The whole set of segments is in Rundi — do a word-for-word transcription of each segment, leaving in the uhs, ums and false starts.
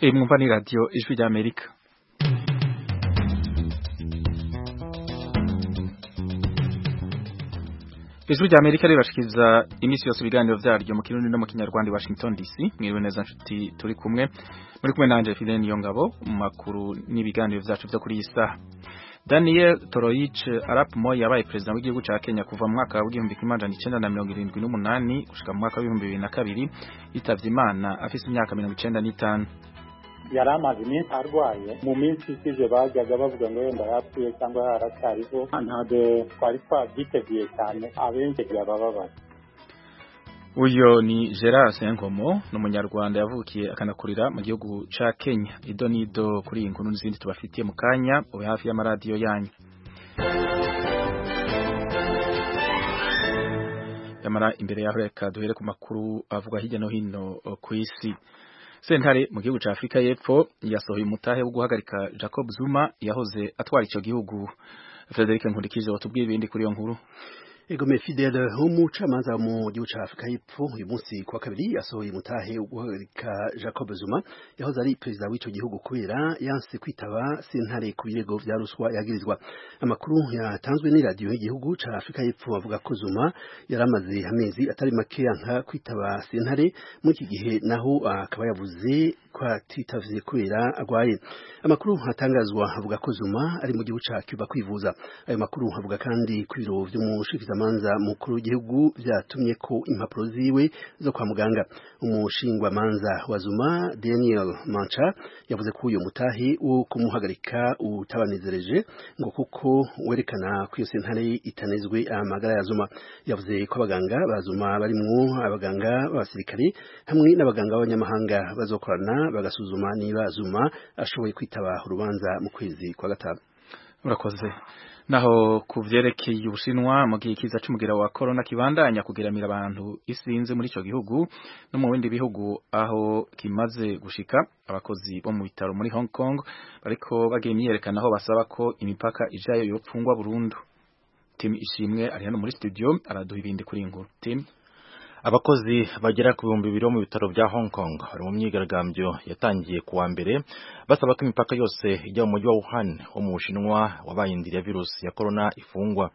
E mwumva ni radio Ijwi ry'Amerika. Ijwi ry'Amerika ribashikiza imisi yose ibiganiro vyaryo mu Kirundi no mu Kinyarwanda i Washington D C. Mwiriwe neza nshuti turi kumwe. Muri kumwe nanje Fidel Niyongabo mu makuru n'ibiganiro vyacu vyo kuri iyi saha. Daniel Toroich Arap Moi yabaye president w'igihugu ca Kenya kuva mu mwaka wa igihumbi kimwe amajana icenda na mirongo irindwi n'umunani gushika mu mwaka wa ibihumbi bibiri na kabiri, yitavye Imana afise imyaka mirongo icenda n'itanu. Yari amaze iminsi arwaye, mu minsi ishize bajyaga bavuga ngo wenda yapfuye cyangwa yaracyariho, ntabwo twari twabyiteguye cyane, abenshi byabababaza. Uyo ni Gerard Senkomo, n'umunyarwanda yavukiye akanakurira mu gihugu ca Kenya. Ido nido kuri iyi nkuru n'izindi tubafitiye mu kanya, ube hafi y'amaradiyo yanyu. Yamara imbere yaho reka duhere ku makuru avuga hirya no hino ku isi. Sentare mu gihugu ca Afrika y'Epfo yasohoye umutahe wo guhagarika Jacob Zuma yahoze atwara ico gihugu. Frederic Nkundikije watubwiye ibindi kuri iyo nkuru. Egome Fidel umucamanza mu gihugu ca Afrika y'Epfo uyu munsi kwa kabiri yasohoye umutahe wo guhagarika Jacob Zuma yahoze ari president w'ico gihugu kubera yanse kwitaba sentare ku birego vya ruswa yagirizwa. Amakuru yatanzwe ni radio y'igihugu ca Afrika y'Epfo avuga ko Zuma yaramaze amezi atari make yanka kwitaba sentare mu iki gihe naho akaba yavuze ko atitavye kubera agwaye. Amakuru hatangazwa avuga ko Zuma ari mu gihugu ca Cuba kwivuza. Ayo makuru avuga kandi ku biro vy'umushikiza manza mukuru w'igihugu vyatumye ko impapuro ziwe zo kwa muganga. Umushingwa manza wa Zuma Daniel Mancha yavuze ko uyo mutahi wo kumuhagarika utabanezereje ngo kuko werekana ko iyo sentare itanezwe amagara ya Zuma. Yavuze ko abaganga ba Zuma barimwo abaganga b'abasirikare hamwe n'abaganga b'abanyamahanga bazokorana bagasuzuma niba Zuma ashoboye kwitaba urubanza mu kwezi kwa gatanu. Urakoze. Naho kuvyerekeye Ubushinwa mu gihe kiza c'umugira wa corona kibandanya kugeramira abantu isinze muri ico gihugu no mu bindi bihugu aho kimaze gushika, abakozi bo mu bitaro muri Hong Kong bariko bagiye imyiyerekano aho basaba ko imipaka ijayo yopfungwa burundu. Tim Ishimwe ari hano muri studio araduha ibindi kuri inkuru. Tim, abakozi bagera ku bihumbi bibiri mu bitaro bya Hong Kong bari mu myigaragambyo yatangiye kuwa mbere basaba ko imipaka yose ijya mu mujyi wa Wuhan wo mu Bushinwa wabaye indiri ya virusi ya corona ifungwa.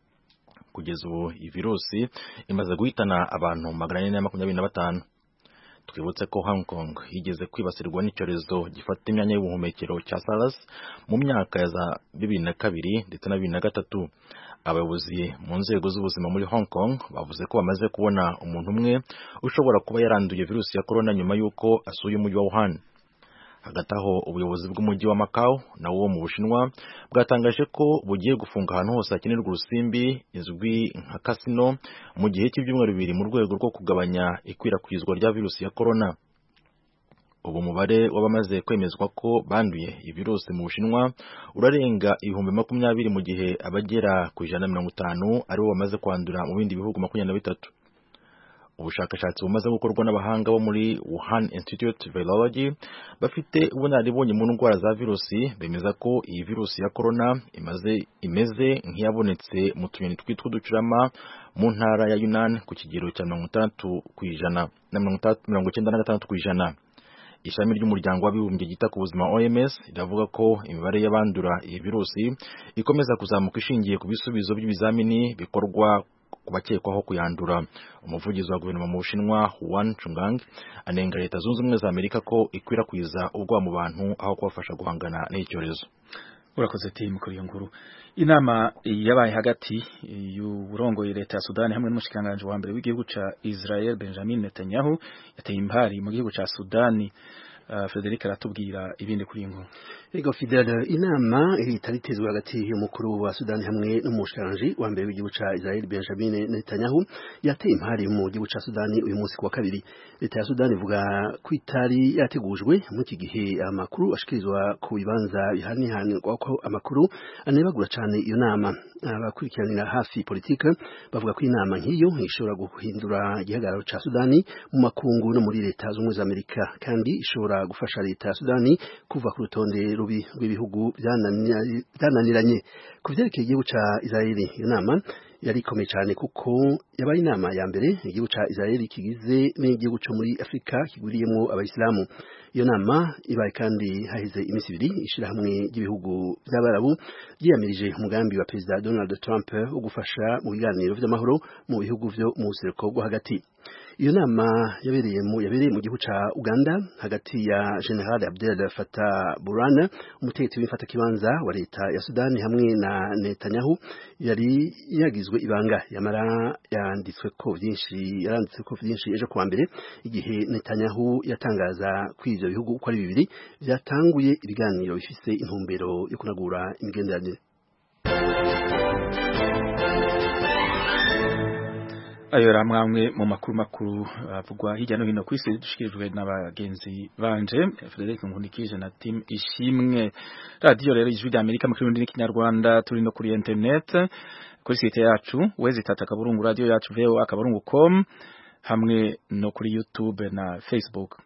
Kugeza ubu iyi virusi imaze guhitana abantu magana ane na makumyabiri na batanu. Twibutse ko Hong Kong yigeze kwibasirwa n'icyorezo gifata imyanya y'ubuhumekero cya SARS mu myaka ya za bibiri na kabiri ndetse na bibiri na gatatu. Abayobozi mu nzego z'ubuzima muri Hong Kong bavuze ko bamaze kubona umuntu umwe ushobora kuba yaranduye virusi ya corona nyuma y'uko asuye umujyi wa Wuhan. Hagati aho ubuyobozi bw'umujyi wa Macau na wo mu Bushinwa bwatangaje ko bugiye gufunga ahantu hose hakenerwa urusimbi izwi nka casino mu gihe cy'ibyumweru bibiri mu rwego rwo kugabanya ikwirakwizwa rya virusi ya corona. Ubu mubare wabamaze kwemezwa ko banduye virusi mu Bushinwa urarenga ibihumbi makumyabiri mu gihe abagera ku ijana na mirongo itanu aribo bamaze kwandura mu bindi bihugu makumyabiri na bitatu. Ubushakashatsi bumaze gukorwa n'abahanga bo muri Wuhan Institute of Virology bafite ubunararibonye mu ndwara za virusi bemeza ko iyi virusi ya corona imaze imeze nk'iyabonetse mu tunyoni twitwa uducurama mu ntara ya Yunnan ku kigero cya mirongo itandatu ku ijana na mirongo icyenda na gatandatu ku ijana. Ishami ry'umuryango w'abibumbye gita ku buzima O M S iravuga ko imibare y'abandura iyi virusi ikomeza kuzamuka ishingiye ku bisubizo by'ibizamini bikorwa ku bakekwaho kuyandura. Umuvugizi wa guverinoma mu Bushinwa Huan Chungang anenga Leta Zunze Ubumwe za Amerika ko ikwirakwiza ubwoba mu bantu aho kubafasha guhangana n'icyorezo. Urakoze Tim kuri iyo nkuru. Inama yabaye hagati y'uburongoye Leta ya Sudani hamwe n'umushikiranganje wa mbere w'igihugu ca Israel Benjamin Netanyahu yateye impari mu gihugu ca Sudani. Uh, Frederic aratubwira ibindi kuri inkuru. Ego Fidel, inama itaritezwe hagati y'umukuru wa Sudani hamwe n'umushikiranganje wa mbere w'igihugu ca Israel Benjamin Netanyahu yateye impari mu gihugu ca Sudani uyu munsi kwa kabiri. Leta ya Sudani ivuga ko itari yategujwe mu iki gihe amakuru ashikirizwa ku bibanza bihanihanirwa ko amakuru anebagura cyane iyo nama. Abakurikiranira hafi politika bavuga ko inama nk'iyo ishobora guhindura igihagararo ca Sudani mu makungu no muri Leta Zunze Ubumwe za Amerika kandi ishobora gufasha Leta ya Sudani kuva ku rutonde rubi rw'ibihugu byananiranye. Ku vyerekeye igihugu ca Israeli iyo nama yari ikomeye cyane kuko yabaye inama ya mbere igihugu ca Israel kigize n'igihugu cyo muri Afrika kiguriyemo abayisilamu. Iyo nama ibaye kandi hahize iminsi ibiri ishirahamwe ry'ibihugu by'Abarabu yiyamirije umugambi wa Perezida Donald Trump wo gufasha mu biganiro vy'amahoro mu bihugu vyo mu buseruko bwo hagati. Iyo nama yabereye mu yabereye mu gihugu ca Uganda hagati ya General Abdel Fattah Burhan umutegetsi w'imfata kibanza wa leta ya Sudani hamwe na Netanyahu yari yagizwe ibanga yamara yanditswe ko vyinshi yaranditswe ko vyinshi ejo kuwa mbere igihe Netanyahu yatangaza kw'ivyo bihugu uko ari bibiri byatanguye ibiganiro bifise intumbero yo kunagura imigenderanire. Ayo ramwe mu makuru makuru avugwa hirya no hino ku isi dushikirijwe n'abagenzi banje Frederic Nkundikije na team Ishimwe. Radio rero ijwi rya Amerika mu kirundi n'ikinyarwanda turi no kuri internet kuri site yacu wezi tata kaburungu radio yacu V O A kaburungu dot com hamwe no kuri YouTube na Facebook.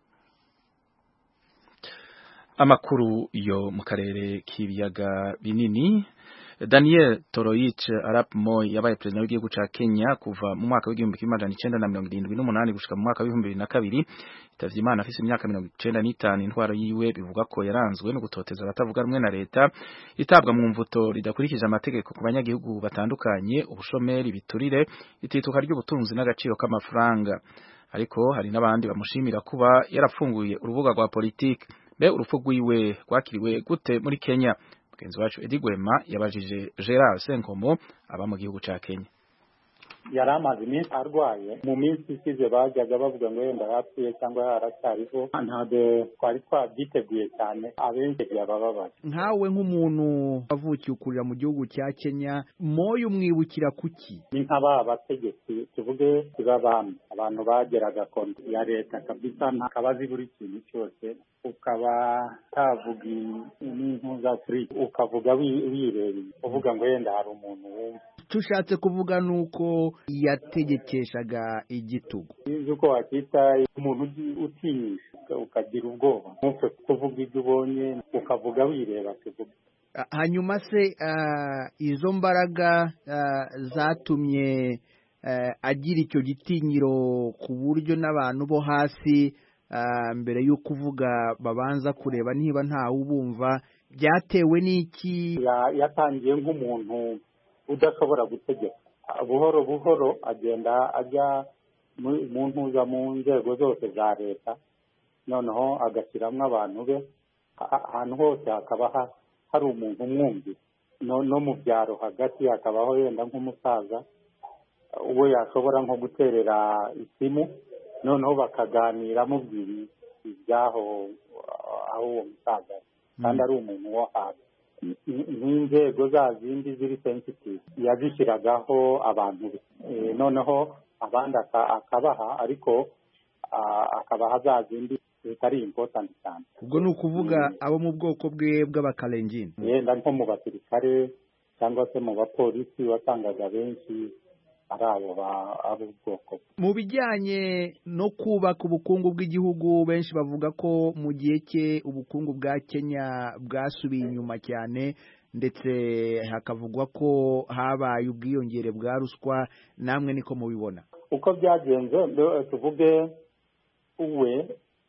Amakuru yo mu karere k'ibiyaga binini. Daniel Toroitich Arap Moi yabaye president w'igihugu ca Kenya kuva mu mwaka w'igihumbi kimwe amajana icenda na mirongo irindwi n'umunani gushika mu mwaka w'ibihumbi bibiri na kabiri. Itavye Imana afise imyaka mirongo icenda n'itanu. Intwaro yiwe bivuga ko yaranzwe no gutoteza abatavuga rumwe na leta, itabwa mu mvuto ridakurikije amategeko ku banyagihugu batandukanye, ubushomeri, biturire, itituka ry'ubutunzi n'agaciro k'amafaranga. Ariko hari n'abandi bamushimira kuba yarafunguye urubuga rwa politiki. Be urupfu rwiwe rwakiriwe gute muri Kenya? Mugenzi wacu Edi Gwema yabajije Gerard Senkomo aba mu gihugu ca Kenya. Yari amaze iminsi arwaye, mu minsi isize bajyaga bavuga ngo yenda yapfuye cyangwa yaracyariho, ntabwo twari twabyiteguye cyane, abenshi byabababaje. Nkawe nk'umuntu avukiye ukurira mu gihugu cya Kenya, Moi umwibukira kuki? Ni nk'aba bategetsi tuvuge b'abami, abantu bageraga konti ya leta kabisa, ntakabazi buri kintu cyose, ukaba tavuga n'impuza free, ukavuga wirebeye, uvuga ngo yenda hari umuntu wumva. Tushatse kuvuga nuko yategekeshaga igitugu. Yuko wakita umuntu utinyisha ukagira ubwoba, ntupfe kuvuga ibyo ubonye, ukavuga wireba kuvuga. Hanyuma se uh, izo mbaraga uh, zatumye uh, agira icyo gitinyiro ku buryo n'abantu bo hasi uh, mbere yo kuvuga babanza kureba niba nta ubumva, byatewe n'iki? Yatangiye nk'umuntu udashobora gutegeka, buhoro buhoro agenda ajya mu ntuza mu nzego zose za leta, noneho agashyiramo abantu be, ahantu hose hakaba hari umuntu umwumvira, no mu byaro hagati hakabaho yenda nk'umusaza uwo yashobora nko guterera isimu, noneho bakaganira mubwira ibyaho aho uwo musaza kandi ari umuntu wo hasi. N'inzego za zindi ziri sensitive yazishyiragaho abantu be, noneho abandi akabaha, ariko akabaha za zindi zitari important cyane. Ubwo ni ukuvuga abo mu bwoko bwe bw'abakalenjin, yenda nko mu basirikare cyangwa se mu bapolisi watangaga benshi ari abo bwoko. Mu bijyanye no kubaka ubukungu bw'igihugu, benshi bavuga ko mu gihe cye ubukungu bwa Kenya bwasubiye inyuma cyane, ndetse hakavugwa ko habaye ubwiyongere bwa ruswa. Namwe niko mubibona? Uko byagenze tuvuge uwe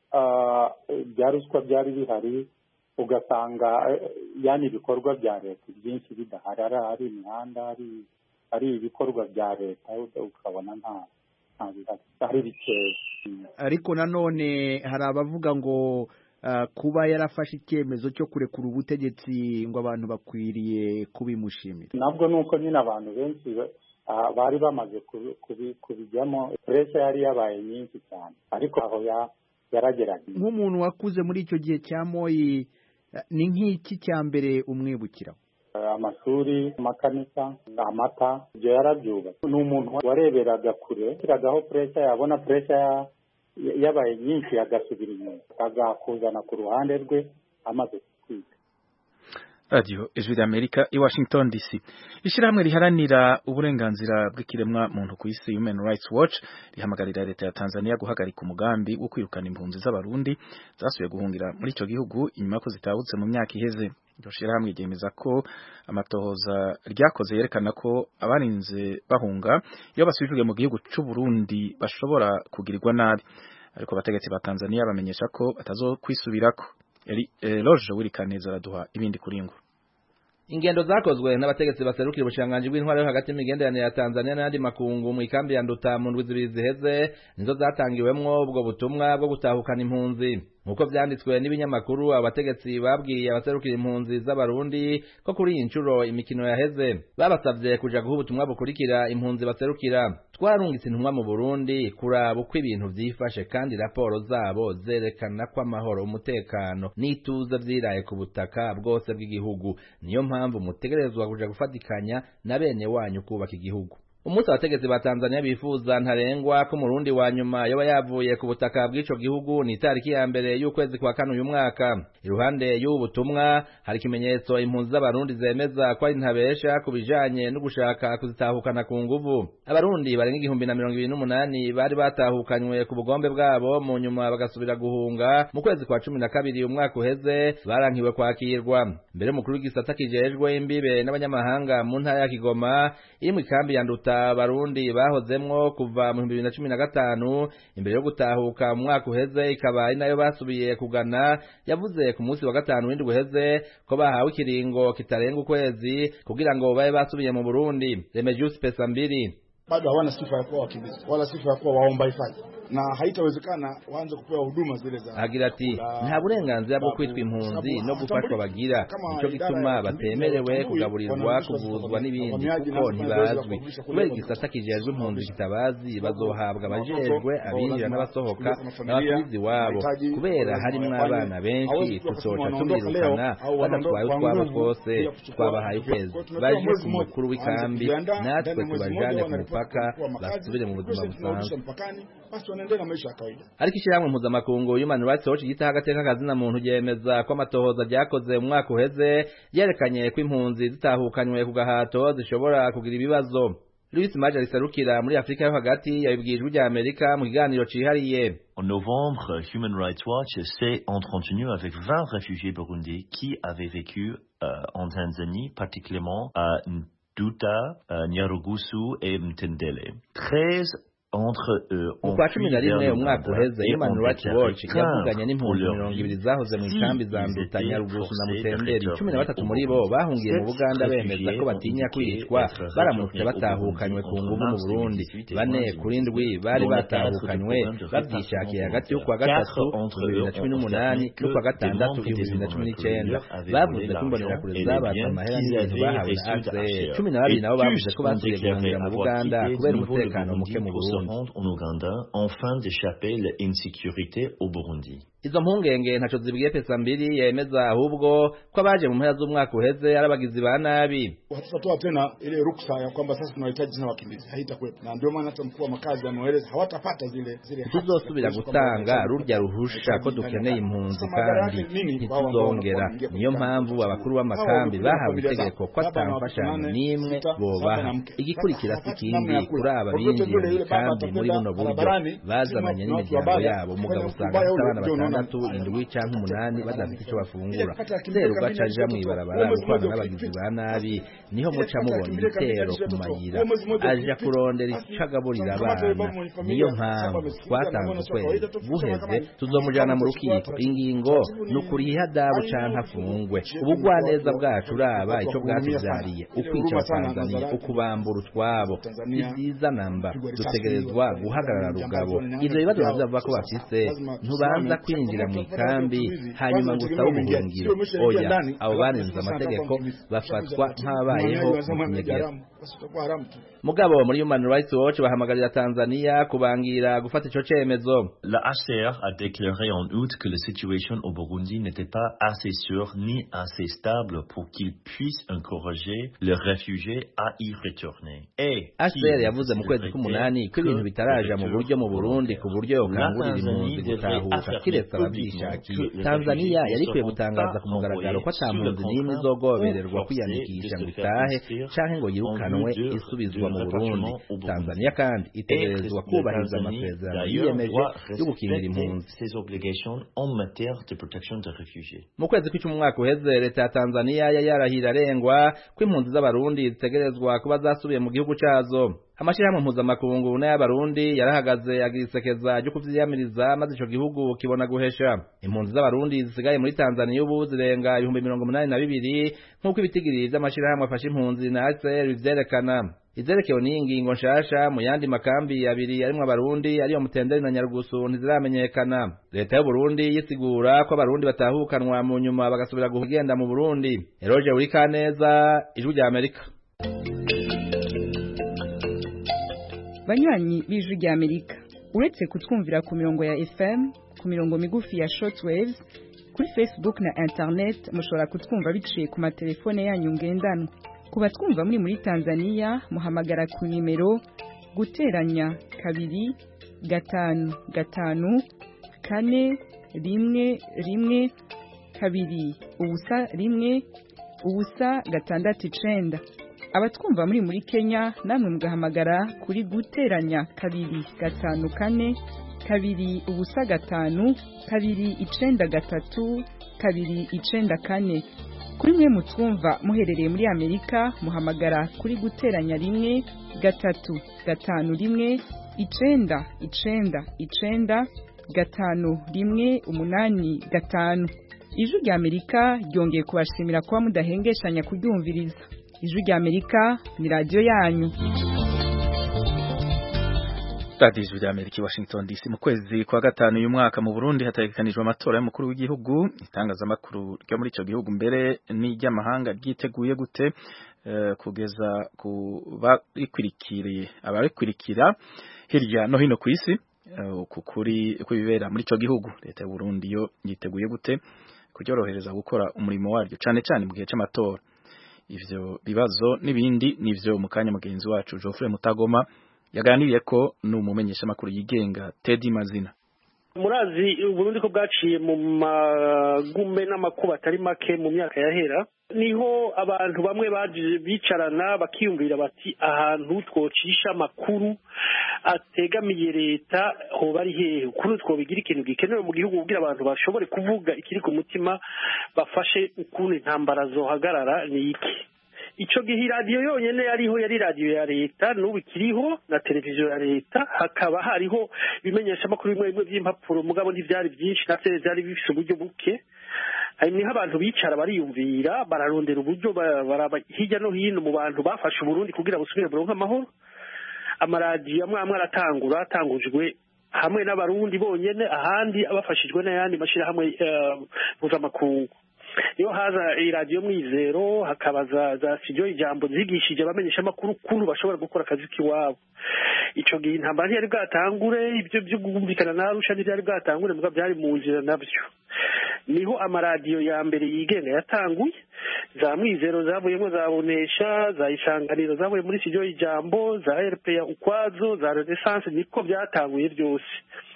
bya ruswa byari bihari, ugasanga yani ibikorwa bya leta byinshi bidahari, ari imihanda, ari ari ibikorwa bya leta, ukabona nta ari bikeya. Ariko nanone hari abavuga ngo uh, kuba yarafashe icyemezo cyo kurekura ubutegetsi ngo abantu bakwiriye kubimushimira. Nabwo nuko nyine abantu benshi uh, bari bamaze kubijyamo, pressure yari yabaye nyinshi cyane, ariko aho ya yaragerageje. Nk'umuntu wakuze muri icyo gihe cya Moi, uh, ni nk'iki cya mbere umwibukira? Amashuri, amakanisa, amata, ibyo yarabyubatse. Ni umuntu wareberaga kure, kiragaho pressure, yabona pressure yabaye nyinshi agasubira inyuma, agakuzana ku ruhande rwe amaze kwiga. Radio Ijwi ry'Amerika i Washington D C. Ishirahamwe riharanira uburenganzira bw'ikiremwa muntu ku isi Human Rights Watch rihamagarira leta ya Tanzania guhagarika umugambi wo kwirukana impunzi z'abarundi zasubiye guhungira muri ico gihugu inyuma ko zitahutse mu myaka iheze. Iryo shirahamwe ryemeza ko amatohoza ryakoze yerekana ko abarinze bahunga iyo basubijwe mu gihugu c'u Burundi bashobora kugirirwa nabi, ariko abategetsi ba Tanzania bamenyesha ko batazokwisubirako. Eri Loje Wirikaneza araduha ibindi kuringwa. Ingendo zakozwe n'abategetsi baserukira ubushanganje bw'intwaro yo hagati y'imigenderanire ya Tanzania n'andi makungu mu ikambi ya Nduta mu ndwi zibiri ziheze nizo zatangiwemwo ubwo butumwa bwo gutahukana impunzi. Nkuko vyanditswe n'ibinyamakuru, abategetsi babwiye abaserukira impunzi z'abarundi ko kuri iyi ncuro imikino yaheze babasavye kuja guha ubutumwa bukurikira impunzi baserukira. Twarungitse intumwa mu Burundi kuraba uko ibintu vyifashe kandi raporo zabo zerekana ko amahoro, umutekano n'ituze vyiraye ku butaka bwose bw'igihugu. Niyo mpamvu mutegerezwa kuja gufatikanya na bene wanyu kubaka igihugu. Umunsi abategetsi ba Tanzania bifuza ntarengwa ko Murundi wa nyuma yoba yavuye ku butaka bw'ico gihugu ni tariki ya mbere y'ukwezi kwa kane uyu mwaka. Iruhande y'ubu butumwa hari ikimenyetso impunzi z'abarundi zemeza ko ari ntabesha kubijanye no gushaka kuzitahukana ku nguvu. Abarundi barenga igihumbi na mirongo ibiri n'umunani bari batahukanywe ku bugombe bwabo mu nyuma bagasubira guhunga mu kwezi kwa cumi na kabiri umwaka uheze barankiwe kwakirwa. Mbere mukuru w'igisata kijejwe imbibe n'abanyamahanga mu ntara ya Kigoma iri mu ikambi ya Nduta Barundi bahozemwo kuva mu bibiri na cumi na gatanu imbere yo gutahuka mu mwaka uheze ikaba ari nayo basubiye kugana, yavuze ku munsi wa gatanu w'indwi uheze ko bahawe ikiringo kitarenga ukwezi kugira ngo babe basubiye mu Burundi. Remedios Pesambiri bado hawana sifa ya kuwa wakimbizi wala sifa ya kuwa waomba hifadhi, na haitawezekana waanze kupewa huduma zile za. Agira ati nta burenganzira bwo kwitwa impunzi no gufashwa bagira, nico gituma batemerewe kugaburirwa, kuvuzwa n'ibindi kuko ntibazwi. Kubera igisata kijejwe impunzi kitabazi, bazohabwa abajejwe abinjira n'abasohoka n'abasubizi wabo. Kubera harimwo abana benshi tuzoca tubirukana badatwaye utwabo twose, twabahaye ukwezi baje ku mukuru w'ikambi natwe tubajane ku mupaka basubire mu buzima busanzwe. Ariko ishyirahamwe mpuzamakungu Human Rights Watch gitaha agateka kazina muntu ryemeza ko amatohoza ryakoze mu mwaka uheze yerekanye ko impunzi zitahukanywe ku gahato zishobora kugira ibibazo. Louis Maja riserukira muri Afrika yo hagati yabibwiye Ijwi ry'Amerika mu kiganiro cihariye. En novembre, Human Rights Watch s'est entretenu avec vingt réfugiés burundais qui avaient vécu euh, en Tanzanie, particulièrement à Nduta, uh, Nyarugusu et Mtendele. treize entre eux ont fui vers le umwaka uheze Human Rights Watch yavuganye n'impunzi mirongo ibiri zahoze mu ikambi za Nduta, Nyarugusu na Mutenderi. cumi na batatu muri bo bahungiye mu Buganda bemeza ko batinya kwicwa baramutse batahukanywe ku nguvu mu Burundi. Bane kuri ndwi bari batahukanywe babyishakiye hagati y'ukwa gatatu bibiri na cumi n'umunani n'ukwa gatandatu bibiri na cumi n'icenda. Bavuze ko imbonerakure zabatse amahera n'ibintu bahawe na A C R. cumi na babiri nabo bavuze ko basubiye guhungira mu Buganda kubera umutekano muke mu Burundi. En Ouganda, enfin d'échapper l'insécurité au Burundi. Izo mpungenge ntaco zibwiye Pesambiri yemeza ahubwo ko abaje mu mpera z'umwaka uheze arabagizi ba nabi. Hatutatoa tena ile ruksa ya kwamba sasa tunahitaji tena wakimbizi, haitakuwepo. Na ndio maana hata mkuu wa makazi anaeleza hawatapata zile zile. Tuzosubira gutanga rurya ruhusha ko dukeneye impunzi kandi ntituzongera. Niyo mpamvu abakuru b'amakambi bahawe itegeko ko atamfashanyo n'imwe bobaha. Igikurikira sikindi kuri aba binjiye mu kambi muri buno buryo bazananye n'imiryango yabo. Umugabo usanga afite abana batandatu, indwi canke umunani badafite ico bafungura. Rero gacaja mw'ibarabara gukorana n'abagizi ba nabi, niho muca mubona ibitero ku mayira aja kurondera ico agaburira abana. Niyo mpamvu twatanze ukwezi guheze tuzomujana mu rukiko. Ingingo nukuri ihadabu canke afungwe. Ubugwaneza bwacu uraba ico bwatuvyariye, ukwica Abatanzania, ukubambura utwabo, ivyiza namba dutegerezwa guhagarara rugabo. Ivyo bibazo bavuga ko bafise ntubanza kwinjira mu ikambi hanyuma ngo usabe ubuhungiro. Oya, abo barenze amategeko bafatwa nk'abayeho mu kinyegera. basi tutakuwa haramu tu. Mugabo muri Human Rights Watch bahamagarira Tanzania kubangira gufata ico cemezo. La H C R a déclaré en août que la situation au Burundi n'était pas assez sûre ni assez stable pour qu'ils puissent encourager les réfugiés à y retourner. Et H C R yavuze mu kwezi k'umunani ko ibintu bitaraja mu buryo mu Burundi ku buryo yokangurira impunzi gutahuka kiretse abavyishakiye. Tanzania yarikwiye gutangaza ku mugaragaro ko ata mpunzi n'imwe izogobererwa kwiyandikisha ngo itahe canke ngo yirukanwe isubizwa mu Burundi. Tanzania kandi itegerezwa kubahiriza amasezerano yiyemeje yo gukingira impunzi. Mu kwezi kw'icumi umwaka uheze leta ya Tanzania yari yarahira arengwa ko impunzi z'abarundi zitegerezwa kuba zasubiye mu gihugu cazo. Amashirahamwe mpuzamakungu n'ay'abarundi yarahagaze agisekeza ryo kuvyiyamiriza maze ico gihugu kibona guhesha. Impunzi z'abarundi zisigaye muri Tanzania ubu zirenga ibihumbi mirongo umunani na bibiri nk'uko ibitigiri vy'amashirahamwe afasha impunzi na H C R bivyerekana. Izerekewe n'ingingo nshasha mu yandi makambi abiri arimwo abarundi ariyo Mutenderi na Nyarugusu ntiziramenyekana. Leta y'u Burundi yisigura ko abarundi batahukanwa mu nyuma bagasubira kugenda mu Burundi. Eroje Urikaneza, Ijwi rya Amerika. Banywanyi b'Ijwi rya Amerika, uretse kutwumvira ku mirongo ya F M, ku mirongo migufi ya shortwaves, kuri Facebook na internet mushobora kutwumva biciye ku matelefone yanyu ngendanwa. Kuba twumva muri muri Tanzania muhamagara ku nimero guteranya kabiri gatanu gatanu kane rimwe rimwe kabiri ubusa rimwe ubusa gatandatu icenda. Abatwumva muri muri Kenya namwe mugahamagara kuri guteranya kabiri gatanu kane kabiri ubusa gatanu kabiri icenda gatatu kabiri icenda kane. Kuri mwe mutwumva muherereye muri Amerika muhamagara kuri guteranya rimwe gatatu gatanu rimwe icenda icenda icenda gatanu rimwe umunani gatanu. Ijwi rya Amerika ryongeye kubashimira kuba mudahengeshanya kuryumviriza. Ijwi rya Amerika ni radio yanyu. Radio Ijwi rya Amerika i Washington D C. Mu kwezi kwa gatanu uyu mwaka mu Burundi hategekanijwe amatora y'umukuru w'igihugu. Itangazamakuru ryo muri ico gihugu mbere n'iry'amahanga ryiteguye gute uh, kugeza ku babikwirikiriye ababikwirikira hirya no hino ku isi uh, kukuri kwibera muri ico gihugu. Leta y'u Burundi yo yiteguye gute kuryorohereza gukora umurimo waryo cane cane mu gihe c'amatora. Ivyo bibazo n'ibindi nivyo mukanya mugenzi wacu Geoffrey Mutagoma yaganiriye ko n'umumenyesha makuru yigenga Teddy Mazina. Murazi Burundi ko bwaciye mu magume n'amakuba atari make mu myaka yahera, niho abantu bamwe baje bicarana bakiyumvira bati ahantu twocisha amakuru ategamiye leta ho bari hehe, kuri twobigira ikintu gikenewe mu gihugu kugira abantu bashobore kuvuga ikiri ku mutima, bafashe ukuntu intambara zohagarara ni iki. Ico gihe radio yonyene yariho yari radio ya leta, n'ubu kiriho na televiziyo ya leta, hakaba hariho bimenyesha makuru bimwe bimwe by'impapuro mugabo ntivyari byinshi na tele byari bifise uburyo buke. Niho abantu bicara bariyumvira bararondera uburyo baraba hirya no hino mu bantu bafashe Burundi kugira busubire buronka amahoro. Amaradiyo amwe amwe aratangura atangujwe hamwe n'abarundi bonyene, ahandi abafashijwe n'ayandi mashira hamwe mpuzamakungu. Iyo haza iradiyo Mwizero, hakaba za, za studio Ijambo zigishije abamenyesha makuru kuntu bashobora gukora akazi kiwabo. Ico gihe intambara ntiyari bwatangure, ibyo byo gumvikana na Arusha ntiyari bwatangure, muga byari mu nzira navyo. Niho amaradiyo ya mbere yigenga yatanguye, za Mwizero zavuyemo, za Bonesha, za Isanganiro zavuye muri studio Ijambo, za R P A ukwazo, za Renaissance, niko byatanguye byose.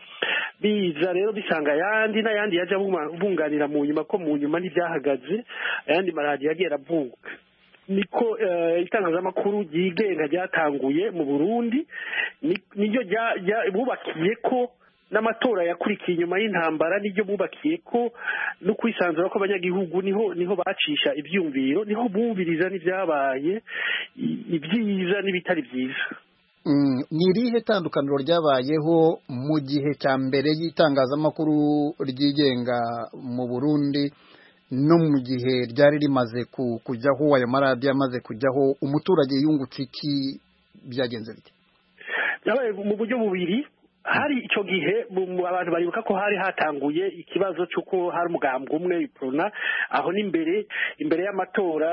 Biza rero bisanga yandi na yandi yaje bunganira mu nyuma ko mu nyuma ntibyahagaze, ayandi maradiyo yagiye aravuga. Niko uh, itangazamakuru yigenga ryatanguye mu Burundi, niyo bubakiye ko n'amatora yakurikiye inyuma y'intambara, niyo bubakiye ko no kwisanzura ko abanyagihugu niho niho bacisha ibyumviro, niho bumviriza n'ivyabaye ibyiza n'ibitari byiza. Ni irihe tandukaniro ryabayeho mu gihe cya mbere y'itangazamakuru ryigenga mu Burundi no mu gihe ryari rimaze kujyaho, ayo maradiyo amaze kujyaho, umuturage yungutse iki, byagenze bite? Yabaye mu buryo bubiri. hari icyo gihe abantu baribuka ko hari hatanguye ikibazo cy'uko hari umugambwe umwe iprona aho n'imbere imbere y'amatora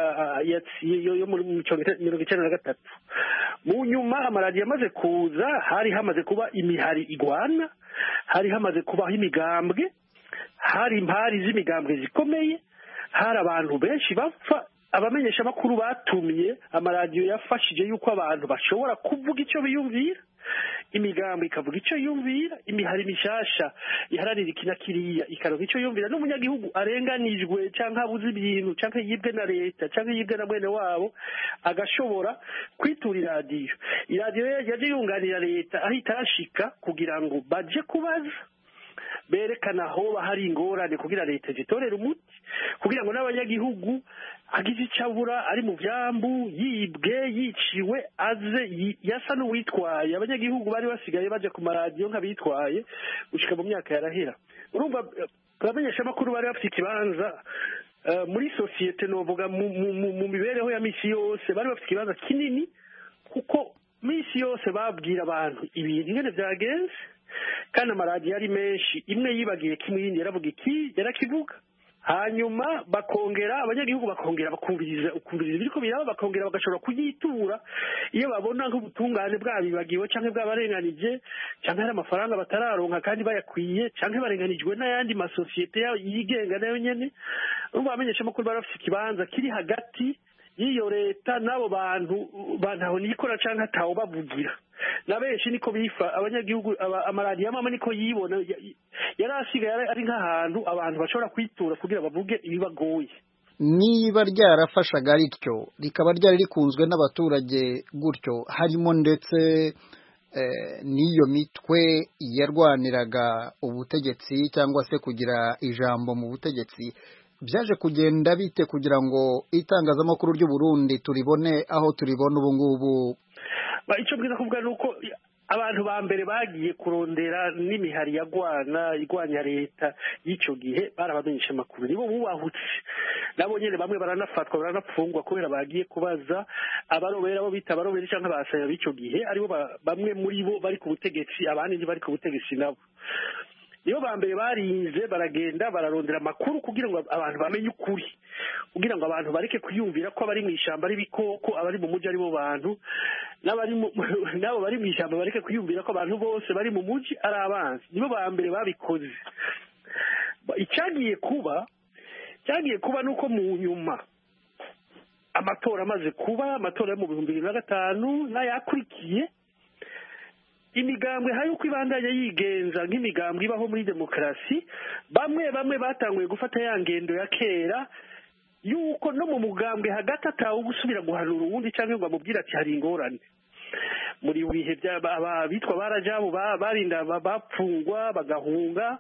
yo muri mirongo icyenda na gatatu. Mu nyuma amaradiyo amaze kuza hari hamaze kuba imihari igwana, hari hamaze kubaho imigambwe, hari impari z'imigambwe zikomeye, hari abantu benshi bapfa. Abamenyesha makuru batumye amaradiyo yafashije yuko abantu bashobora kuvuga icyo biyumvira, imigambi ikavuga icyo yumvira, imihari mishasha iharanira ikina kiriya ikaronka icyo yumvira, n'umunyagihugu arenganijwe cyangwa abuze ibintu cyangwa yibwe na leta cyangwa yibwe na mwene wabo agashobora kwitura iradiyo. Iradiyo yaje yunganira leta aho itashika kugira ngo baje kubaza berekana aho hari ingorane kugira leta zitorera umuti, kugira ngo n'abanyagihugu agize icabura ari mu byambu yibwe yiciwe aze yasa n'uwitwaye. Abanyagihugu bari basigaye baje ku maradiyo nk'abitwaye gushika mu myaka yarahera. Urumva abamenyesha makuru bari bafite ikibanza muri sosiyete, novuga mu mibereho ya misi yose bari bafite ikibanza kinini, kuko misi yose babwira abantu ibintu ingene byagenze, kandi amaradiyo ari menshi, imwe yibagiye kimwe yindi yaravuga iki yarakivuga, hanyuma bakongera abanyagihugu bakongera bakumviriza ukumviriza biriko biraba, bakongera bagashobora kuyitura iyo babona nk'ubutungane bwabibagiwe canke bwabarenganije canke hari amafaranga batararonka kandi bayakwiye canke barenganijwe n'ayandi masosiyete yigenga nayo nyene. Urumva abamenyesha makuru bari bafite ikibanza kiri hagati y'iyo leta n'abo bantu bantaho nikora canke ataho bavugira, na benshi niko bifa abanyagihugu. Amaradiyo amwe niko yibona yari asigaye ari nk'ahantu abantu bashobora kwitura kugira bavuge ibibagoye. Niba ryarafashaga rityo rikaba ryari rikunzwe n'abaturage gutyo, harimo ndetse n'iyo mitwe yarwaniraga ubutegetsi cyangwa se kugira ijambo mu butegetsi, byaje kugenda bite kugira ngo itangazamakuru ry'u Burundi turibone aho turibona ubu ngubu? Icyo bwiza kuvuga ni uko abantu ba mbere bagiye kurondera n'imihari yagwana igwanya leta y'icyo gihe barabamenyesha amakuru, nibo bubahutse nabo nyene, bamwe baranafatwa baranapfungwa kubera bagiye kubaza abarobera bo bita abarobera cyangwa abasaya b'icyo gihe, aribo bamwe muri bo bari ku butegetsi, abandi ntibari ku butegetsi nabo. Niyo ba mbere barinze baragenda bararondera amakuru kugira ngo abantu bamenye ukuri, kugira ngo abantu bareke kwiyumvira ko abari mu ishyamba ari bikoko, abari mu muji ari bo bantu, n'abari nabo bari mu ishyamba bareke kwiyumvira ko abantu bose bari mu muji ari abanzi. Nibo ba mbere babikoze. Icyagiye kuba cyagiye kuba nuko mu nyuma amatora amaze kuba, amatora yo mu bihumbi bibiri na gatanu n'ayakurikiye, imigambwe hari uko ibandanya yigenza nk'imigambwe ibaho muri demokarasi, bamwe bamwe batanguye gufata ya ngendo ya kera yuko no mu mugambwe hagati atawe gusubira guhanura uwundi cyangwa ngo amubwire ati hari ingorane. Muri bihe bitwa barajabu barinda bapfungwa bagahunga,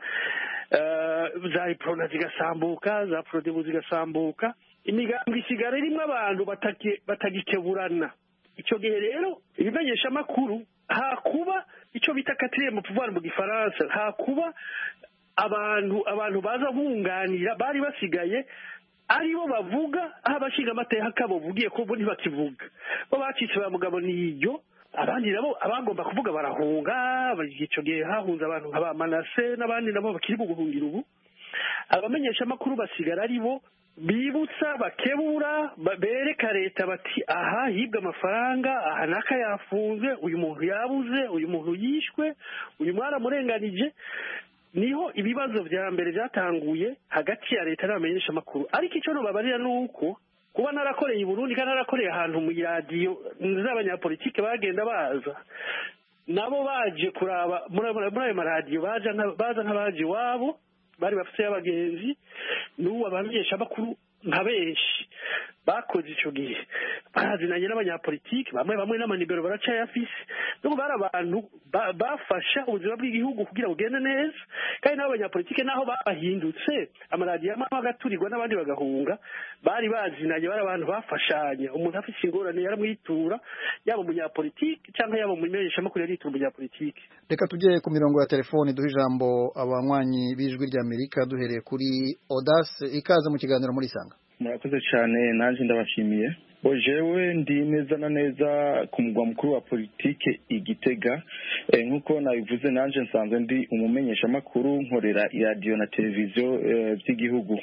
za iprona zigasambuka, za prodebu zigasambuka, imigambwe isigara irimo abantu batagikeburana. Icyo gihe rero ibimenyesha makuru hakuba icyo bita quatrième pouvoir mu gifaransa, hakuba abantu abantu baza bunganira bari basigaye aribo bavuga, aho abashinga amateka kabo bugiye ko bo ntibakivuga, bo bacitse ba mugabo niyo, abandi nabo abagomba kuvuga barahunga. Icyo gihe hahunze abantu nka ba Manase n'abandi nabo bakiri mu guhungira ubu. Abamenyesha makuru basigara aribo bibutsa bakebura bereka leta bati aha hibwa amafaranga, aha naka yafunzwe, uyu muntu yabuze, uyu muntu yishwe, uyu mwana murenganije. Niho ibibazo vya mbere byatanguye hagati ya leta n'abamenyesha makuru. Ariko icyo no babarira nuko kuba narakoreye i Burundi kandi narakoreye ahantu mu radio z'abanyapolitike bagenda baza nabo baje kuraba muri ayo maradiyo baza baza nk'abaje wabo bari bafite y'abagenzi, n'ubu abamenyesha makuru nka benshi bakoze icyo gihe barazinanye n'abanyapolitiki, bamwe bamwe n'amanibero baracayafise. Nuko bari abantu bafasha ubuzima bw'igihugu kugira bugende neza, kandi n'abanyapolitiki naho babahindutse amaradiyo amwe agaturirwa n'abandi bagahunga, bari bazinanye, bari abantu bafashanya. Umuntu afite ingorane yaramwitura, yaba umunyapolitiki cyangwa yaba umumenyesha makuru yaritura umunyapolitiki. Reka tujye ku mirongo ya telefoni duha ijambo abanywanyi b'ijwi ry'Amerika, duhereye kuri Audace. Ikaze mu kiganiro muri Sanga. Murakoze cyane, nanjye ndabashimiye. jewe ndi neza na neza ku mugwa mukuru wa politike Igitega nk'uko nabivuze nanje nsanzwe ndi umumenyeshamakuru nkorera iradiyo na televiziyo by'igihugu.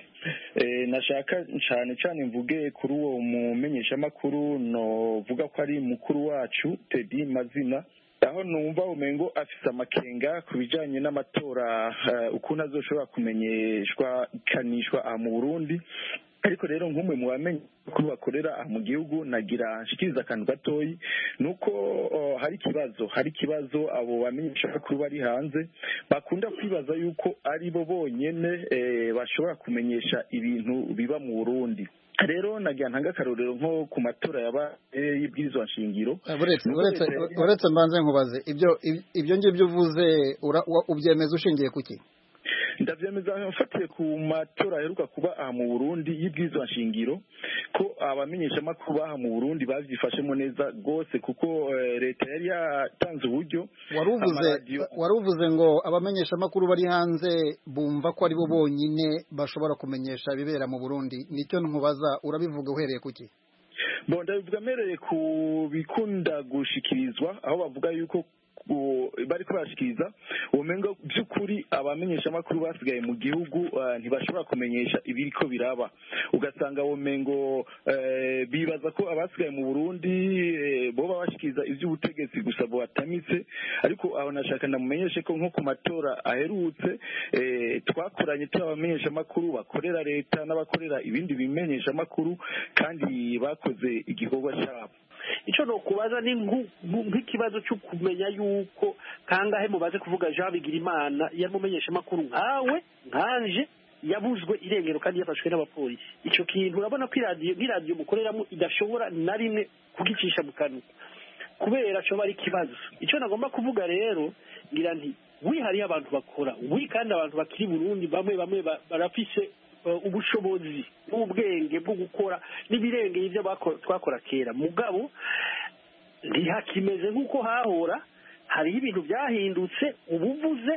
Nashaka cyane cyane mvuge kuri uwo mumenyeshamakuru novuga ko ari mukuru wacu Teddy Mazina, aho numva umengo afise amakenga ku bijanye n'amatora ukuntu azoshobora kumenyeshwa ikanishwa aha mu Burundi. Ariko rero nk'umwe mu bamenye ko bakorera mu gihugu nagira nshikiriza akantu gatoyi nuko uh, hari kibazo hari kibazo abo bamenyesha bakuru bari hanze bakunda kwibaza yuko ari bo bonyene eh, bashobora kumenyesha ibintu biba mu Burundi. Rero nagira ntanga akarorero nko ku matora yaba y'ibwirizwa nshingiro. Uretse uretse uretse mbanze nkubaze ibyo ibyo ngibyo uvuze ubyemeza ushingiye kuki? Ndavyemeza mfatiye ku matora aheruka kuba aha mu Burundi y'ibwirizwa nshingiro ko abamenyesha makuru baha mu Burundi bavyifashemo neza gose kuko leta yari yatanze uburyo. Waruvuze waruvuze ngo abamenyesha makuru bari hanze bumva ko ari bo bonyine bashobora kumenyesha bibera mu Burundi. Nicyo nkubaza urabivuga uhereye kuki? Bon ndabivuga mereye ku bikunda gushikirizwa aho bavuga yuko bari kubashikiriza ubumengo by'ukuri abamenyesha makuru basigaye mu gihugu uh, ntibashobora kumenyesha ibiriko biraba. Ugasanga ubumengo uh, bibaza ko abasigaye mu Burundi uh, bo babashikiriza ivy'ubutegetsi gusa bo batamitse. Ariko aho nashaka ndamumenyeshe ko nko ku matora aherutse uh, twakoranye twabamenyesha makuru bakorera leta n'abakorera ibindi bimenyesha makuru kandi bakoze igikorwa cyabo. Ico no kubaza ni nk'ikibazo cyo kumenya yuko kangahe mubaze kuvuga Jean Bigirimana yamumenyesha makuru nkawe nkanje yabuzwe irengero kandi yafashwe n'abapolisi. Ico kintu urabona ko iradiyo iradiyo mukoreramo idashobora na rimwe kugicisha mu kanwa kubera cyo bari kibazo. Ico nagomba kuvuga rero ngira nti wihari abantu bakora wi kandi abantu bakiri Burundi bamwe bamwe barafise ubushobozi n'ubwenge bwo gukora n'ibirengeye ibyo twakora kera. Mugabo ntihakimeze nk'uko hahora, hari ibintu byahindutse ubuvuze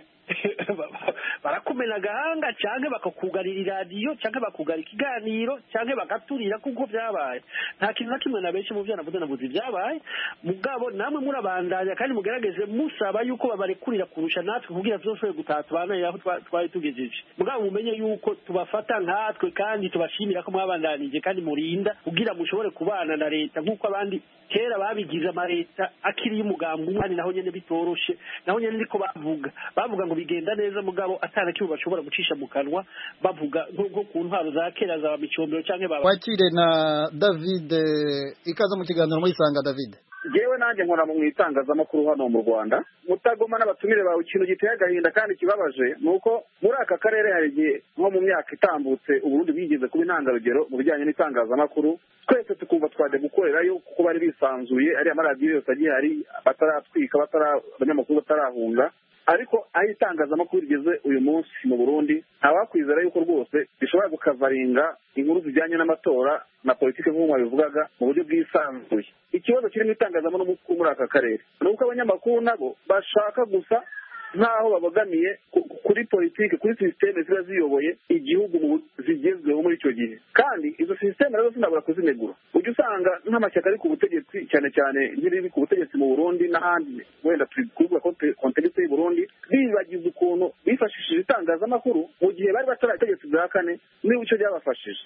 barakumena agahanga cyangwa bakakugarira iradiyo cyangwa bakugara ikiganiro cyangwa bagaturira kuko byabaye. Nta kintu na kimwe na benshi mu byo navuze navuze byabaye. Mugabo namwe murabandanya kandi mugerageze musaba yuko babarekurira kurusha natwe kugira byose gutaha tubananira aho twari tugejeje. Mugabo mumenye yuko tubafata nkatwe kandi tubashimira ko mwabandanije kandi murinda kugira mushobore kubana na leta nk'uko abandi kera babigize amareta akiri y'umugambi umwani naho nyene bitoroshe naho nyene niko bavuga bavuga ngo bigenda neza mugabo atana kibo bashobora gucisha mu kanwa bavuga nko ku ntwaro za kera za micombero canke baba. Wakire na David ikaza mu kiganiro muri Sanga. David jewe nanje nkora mu itangazamakuru hano mu Rwanda mutagoma n'abatumire bawe ikintu giteye agahinda kandi kibabaje nuko muri aka karere hari igihe nko mu myaka itambutse Uburundi bwigeze kuba intangarugero mu bijyanye n'itangazamakuru twese tukumva twaje gukorerayo kuko bari bisanzuye ari amaradiyo yose agiye hari bataratwika batara abanyamakuru batarahunga. Ariko aho itangazamakuru rigeze uyu munsi mu Burundi ntawakwizera yuko rwose bishobora gukavaringa inkuru zijyanye n'amatora na politike nk'uko babivugaga mu buryo bwisanzuye. Ikibazo kiri mu itangazamakuru muri aka karere ni uko abanyamakuru nabo bashaka gusa nkaho babogamiye kuri politike kuri systeme ziba ziyoboye igihugu zigezweho muri icyo gihe, kandi izo systeme nazo sinabura kuzinegura. Ujya usanga nk'amashyaka ari ku butegetsi cyane cyane nk'iri ku butegetsi mu Burundi n'ahandi wenda turi kuvuga kontekste y'u Burundi bibagize ukuntu bifashishije itangazamakuru mu gihe bari batarategetse bwa kane niba icyo byabafashije.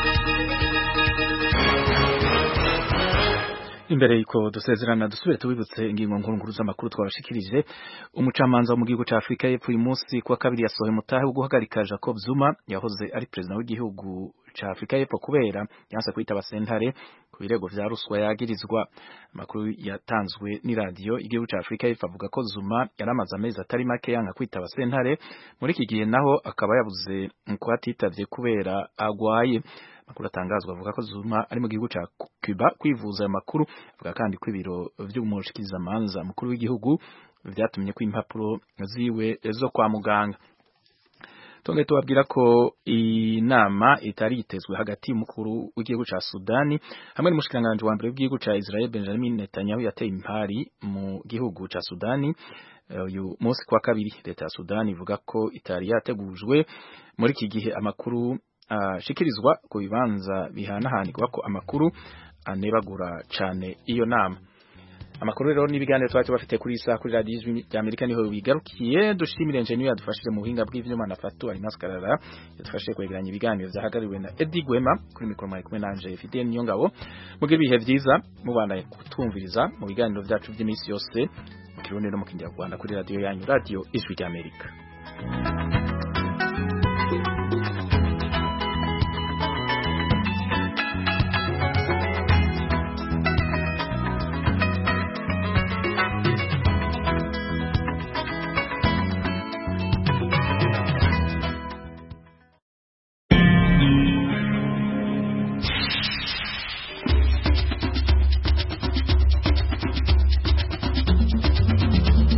Imbere yuko dusezerana dusubire tubibutse ingingo nkuru nkuru z'amakuru twabashikirije. Umucamanza wo mu gihugu ca Afrika y'Epfo uyu munsi kwa kabiri yasohoye mutahe wo guhagarika Jacob Zuma yahoze ari president w'igihugu ca Afrika y'Epfo kubera yanse kwitaba sentare ku birego vya ruswa yagirizwa. Amakuru yatanzwe ni radio igihugu ca Afrika y'Epfo avuga ko Zuma yaramaze amezi atari make yanga kwitaba sentare muri iki gihe naho akaba yabuze ko atitavye kubera agwaye. Makuru atangazwa avuga ko Zuma ari mu gihugu ca Cuba kwivuza ayo makuru, avuga kandi ko ibiro vy'umushikirizamanza mukuru w'igihugu vyatumye ko impapuro ziwe zo kwa muganga. Tonge tubabwira ko inama itari yitezwe hagati y'umukuru w'igihugu ca Sudani hamwe n'umushikiranganje wa mbere w'igihugu ca Israel Benjamin Netanyahu yateye impari mu gihugu ca Sudani uyu munsi kwa kabiri. Leta ya Sudani ivuga ko itari yategujwe muri iki gihe amakuru ashikirizwa uh, ku bibanza bihanahanirwa ko amakuru anebagura cane iyo nama. Amakuru rero n'ibiganiro twacu bafite kuri isa kuri radio y'Amerika niho bigarukiye. Dushimire engineer yadufashije mu buhinga bw'ivyuma na Fatu ari maskarara yadufashije kwegeranya ibiganiro vyahagariwe na Eddie Gwema kuri mikoro mai kumwe nanje Fidel Niyongabo. Mugira ibihe vyiza mubandanye kutumviriza mu biganiro vyacu by'imisi yose mu Kirundi no mu Kinyarwanda kuri radio yanyu radio Ijwi ry'Amerika.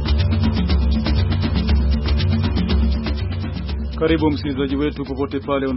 Karibu msikilizaji wetu popote pale